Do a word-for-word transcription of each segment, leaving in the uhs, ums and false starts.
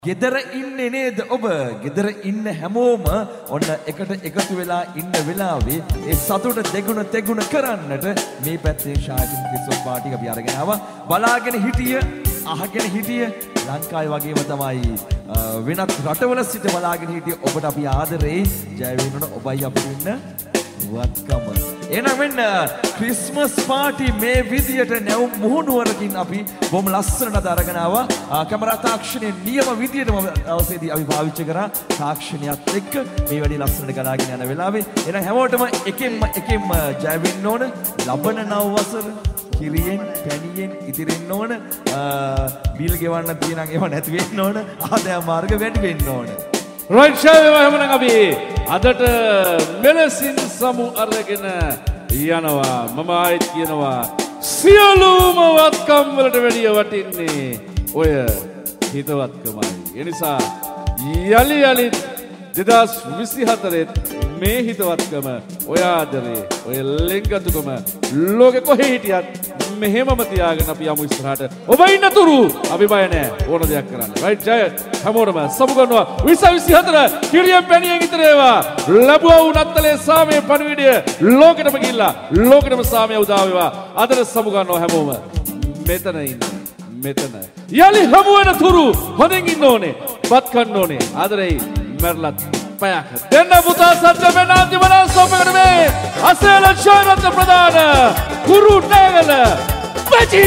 ගෙදර ඉන්නේ නේද ඔබ? ගෙදර ඉන්න හැමෝම ඔන්න එකට එකතු වෙලා ඉන්න වෙලාවේ ඒ සතුට දෙගුණ තෙගුණ කරන්නට මේ පැත්තේ ශාකින් ක්‍රිස්මස් පාටි එක අපි අරගෙන ආවා. බලාගෙන හිටිය, අහගෙන හිටිය ලංකාවේ වගේම තමයි වෙනත් රටවල සිට බලාගෙන හිටිය ඔබට අපි ආදරේ. ජය වේනන ඔබයි අපි ඉන්න වත්කම. එහෙනම් මෙන්න ක්‍රිස්මස් පාටි මේ විදියට නැවුම් මුහුණුවරකින් අපි බොහොම ලස්සනට අරගෙන ආවා. කැමරා තාක්ෂණයේ නියම විදියටම අවසේදී අපි පාවිච්චි කරා තාක්ෂණයත් එක්ක මේ වැඩි ලස්සනට ගලාගෙන යන වෙලාවේ. එහෙනම් හැමෝටම එකෙන්ම එකෙන්ම ජය වෙන්න ඕන. ලබන නව වසර කිරියෙන් පැණියෙන් ඉතිරෙන්න ඕන. බිල් ගෙවන්න තියෙනම් ඒව නැති වෙන්න ඕන. ආදායම් මාර්ග වැඩි වෙන්න ඕන. රයිට් ෂාවේ එහෙමනම් අපි අදට මෙලෙසින් සමු අරගෙන යනවා. මම ආයෙත් කියනවා සියලුම වත්කම් වලට වැඩිය වටින්නේ ඔය හිතවත්කමයි. ඒ නිසා යලි යලිත් දෙදාස් විසිහතරේ මේ හිතවත්කම, ඔය ආදරේ, ඔය ලෙන්ගතුකම ලෝකෙ කොහේ හිටියත් මෙහෙමම තියාගෙන අපි යමු ඉස්සරහට. ඔබ ඉන්න තුරු අපි බය නැහැ ඕන දෙයක් කරන්න. රයිට් ජය හැමෝටම සමු කරනවා විස විසිහතර කිරියෙන් පැණියෙන් ඉතර ඒවා ලැබුවා වූ නත්තලේ සාමයේ පණිවිඩය ලෝකෙටම ගිහිල්ලා ලෝකෙටම සාමය උදා වේවා. අදට සමු කරනවා හැමෝම මෙතන ඉන්න මෙතන යලි හමු වෙන තුරු හොඳින් ඉන්න ඕනේ, බත් කන්න ඕනේ. ආදරෙයි මැරලත් පයක් දෙන්න පුතා සත්‍ය වෙන අන්තිමන සොපකට මේ අසේල ශාරත් ප්‍රදාන කුරු නෑගල පැචි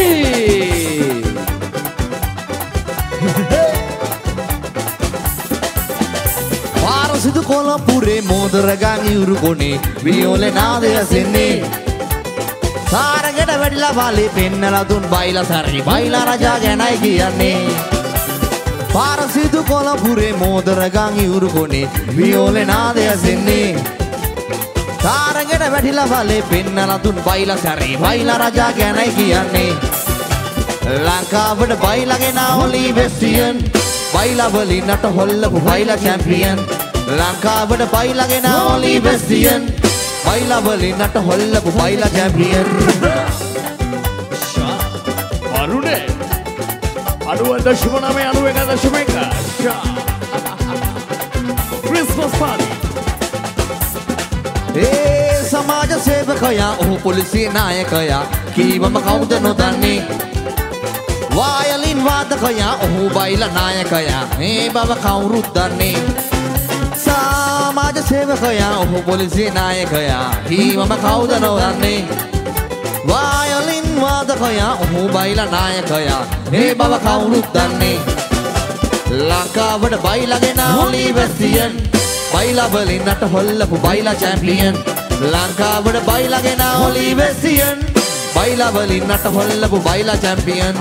පාරසිදු කොළපුරේ මෝදරගන් ඉවුරු කොනේ වියෝලේ නාදය සෙන්නේ සාරගෙට වැඩිලා පාලේ පෙන්නලා දුන් බයිලා සරි බයිලා රජා ගැනයි කියන්නේ. පාරසිදු කොළපුරේ මෝදරගන් ඉවුරු කොනේ වියෝලේ නාදය සෙන්නේ සාරගෙට වැඩිලා පාලේ පෙන්නලා දුන් බයිලා සරි බයිලා රජා ගැනයි කියන්නේ. ලංකාවට බයිලාගෙන ඔලි වෙස්ටියන් බයිලා වලින්නට හොල්ලපු බයිලා චැම්පියන්. ලංකාවට බයිලාගෙන ඔලි වෙස්ටියන් බයිලා වලින්නට හොල්ලපු බයිලා චැම්පියන්. අරුනේ අනුව දශම නවය අනුව එක දශම එක ක්‍රිස්මස් පාටි. ඒ සමාජ සේවකයා ඔහු පොලිසිය නායකයා කීවම කවුද නොදන්නේ. වයලින් වාදකයා ඔහු බයිලා නායකයා මේ බව කවුරුත් දන්නේ. සමාජ සේවකයා ඔහු පොලිසිය නායකයා කීවම කවුද නොදන්නේ. වයලින් වාදකයා ඔහු බයිලා නායකයා මේ බව කවුරුත් දන්නේ. ලංකාවට බයිලාගෙන ඔලි වෙස්ටියන් බයිලා වලින්නට හොල්ලපු බයිලා චැම්පියන්. ලංකාවට බයිලාගෙන ඔලි වෙස්ටියන් බයිලා වලින්නට හොල්ලපු බයිලා චැම්පියන්.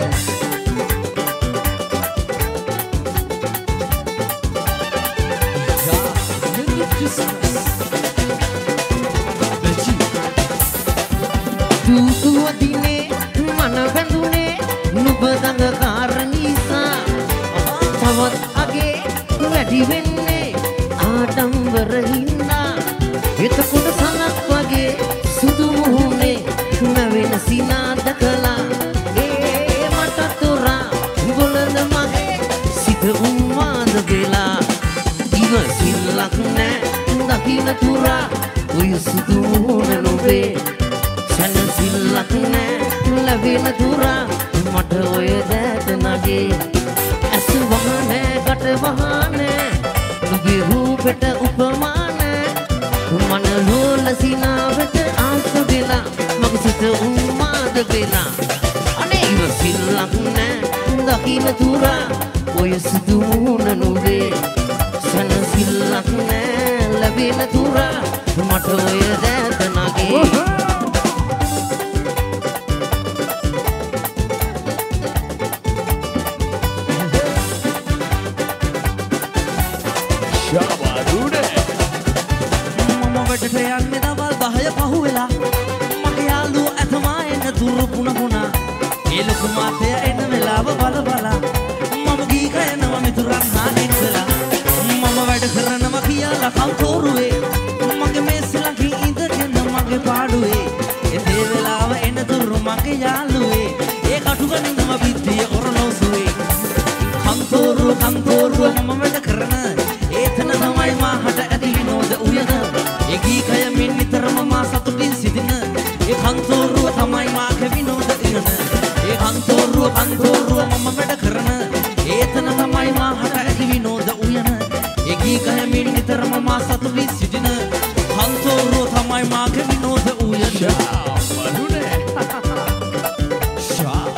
දුදුව දිනේ මන බැඳුනේ නුඹ දඟකාර නිසා. තවත් අගේ වැඩි වෙන්නේ ආඩම්බර හින්දා. එතකොට සනක් වගේ සුදු මුහුණේ නැවෙන සිනා දකලා. ඒ මට තොරා බොළඳ මගේ සිත උන්මාද වෙලා. ඉවසිල්ලක් නෑ දකින්න තුරා ඔය සුදු මුහුණ නොවේ. සැනසිල්ලක් නෑ ලැබෙන තුරා මට ඔය දෑත නගේ. ඇස වහනෑ කට වහනෑ නුගේ රූපෙට උපමාන. මන ලෝල සිනාවට ආස වෙලා මගේ සිත උන්මාද වෙලා. අනේ ඉවසිල්ලක් නෑ දකින්න තුරා ඔය සුදු මුහුණ නොවේ. සැනසිල්ලක් නෑ ලැබෙන තුරා මට ඔය දෑත නගේ. මම වැඩට යන්නේ දවල් දහය පහු වෙලා. මගේ යාළුවෝ ඇතමා එන්න දුරු පුන පුනා. ඒ ලොකු මාතය එන වෙලාව බල බලා. මම ගී කයනවා මිතුරන් හා එක්කලා. මම වැඩ කරනවා කියලා කවුතෝරුවේ. මගේ මේස් ළඟින් ඉඳගෙන මගේ පාඩුවේ. ඒ වෙලාව එන දුරු මගේ යාළුවේ. ඒ කටුකනින්ම පිටිය ඔරලෝසුවේ. කන්තෝරු කන්තෝරු ඔබේ මාහට ඇති විනෝද උයන එකී කහමින් නිතරම මා සතු වී සිටින හන්තෝරුව තමයි මාගේ විනෝද උයන බලුනේ ෂා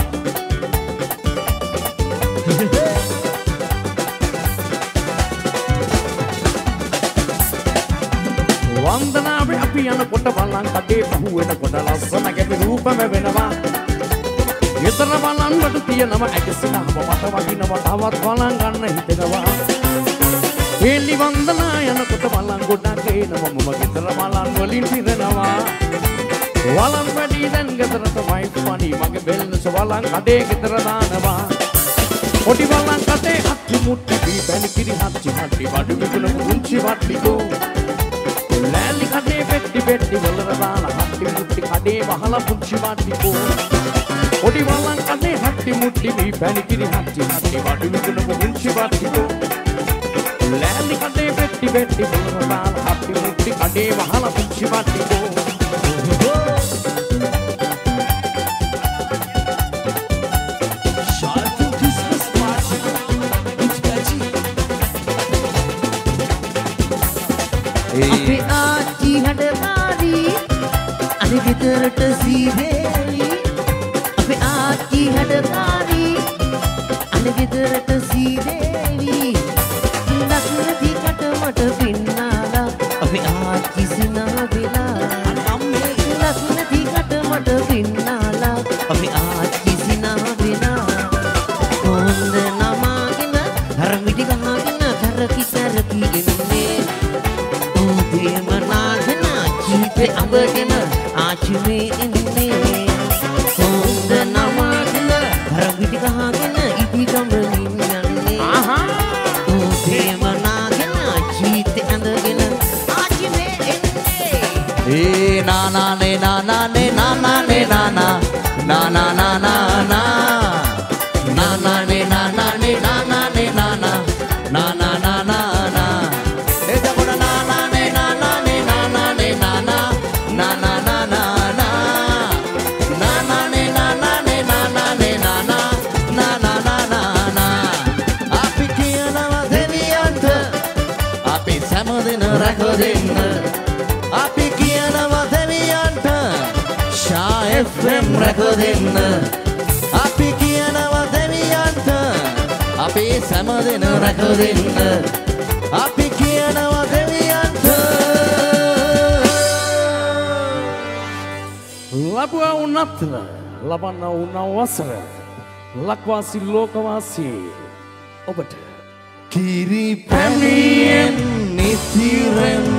වන්දනාවේ අපි යනකොට බලන් කඩේ පහු වෙනකොට ලස්සන ගැටි රූපම වෙනවා. ඊතර බලන්නට තියෙනවා ඇකසිනව මට වටිනවා තවත් බලන් ගන්න හිතෙනවා. එලි වන්දනා යනකොට බලන් ගොඩක් එනවා මම ගෙදර බලන් වලින් පිරෙනවා. වලන් වැඩි දැන් ගෙදරට වයිෆ් වනි මගේ බෙල්නස වලන් කඩේ ගෙදර දානවා. පොඩි බලන් කඩේ අක්කි මුට්ටි බී බැලි කිරි හච්චි හට්ටි බඩු විකුණු මුංචි වට්ටිකෝ ලෑලි කඩේ පෙට්ටි පෙට්ටි වලර දාලා හට්ටි මුට්ටි කඩේ වහලා පුංචි වට්ටිකෝ පොඩි වලන් කඩේ හට්ටි මුට්ටි බී බැලි කිරි හච්චි හට්ටි බඩු විකුණු මුංචි වට්ටිකෝ ලෑලි කඩේ පෙට්ටි පෙට්ටි වලර දාලා හට්ටි මුට්ටි කඩේ වහලා පුංචි වට්ටිකෝ අපේ ආච්චි හැඩකාරී අනේ ගෙදරට සීදේවි අපේ ආච්චි හැඩකාරී අනේ ගෙදරට සීදේවි ලක්නති කට මට පින්නාලා අපේ ආච්චි සිනා වෙලා අම්මේ ලක්නති කට මට පින්නාලා අපේ ආච්චි සිනා වෙලා හොඳ නමාගෙන හරමිටි ගහගෙන කරකි කරකි එන්නේ මනාගෙන ජීවිතේ අඹගෙන ආච්චි මේ ඉන්නේ හොඳ නමගෙන රවිටි ගහගෙන ඉදි ගමනින් යන්නේ ආහා උදේ මනාගෙන ජීවිතේ අඳගෙන ආච්චි මේ ඉන්නේ ඒ නා නා නේ නා නා නේ නා නා නේ නා නා නා නා නා නා නා නා නේ නා නා නේ නා නා නේ නා නා නා නා නා නා නා එතකොට නා නා නේ නා නා නේ නා නා නේ නා නා නා නා නා නා නා නා නා නේ නා නා නේ නා නා නේ නා නා නා නා නා නා නා අපි කියනවා දෙවියන්ට අපි සෑමදෙන රැක දෙන්න අපි කියනවා දෙවියන්ට ෂා එෆ් එම් රැක දෙන්න අපි කියනවා දෙවියන්ට අපි සෑමදෙන රැක දෙන්න අපි කියනවා දෙවියන්ට ලබුවා උන්නත්ව ලබන්න උන්නවසර ලක්වාසි ලෝකවාසී ඔබට කිරි පැමියෙන් නිතිරෙන්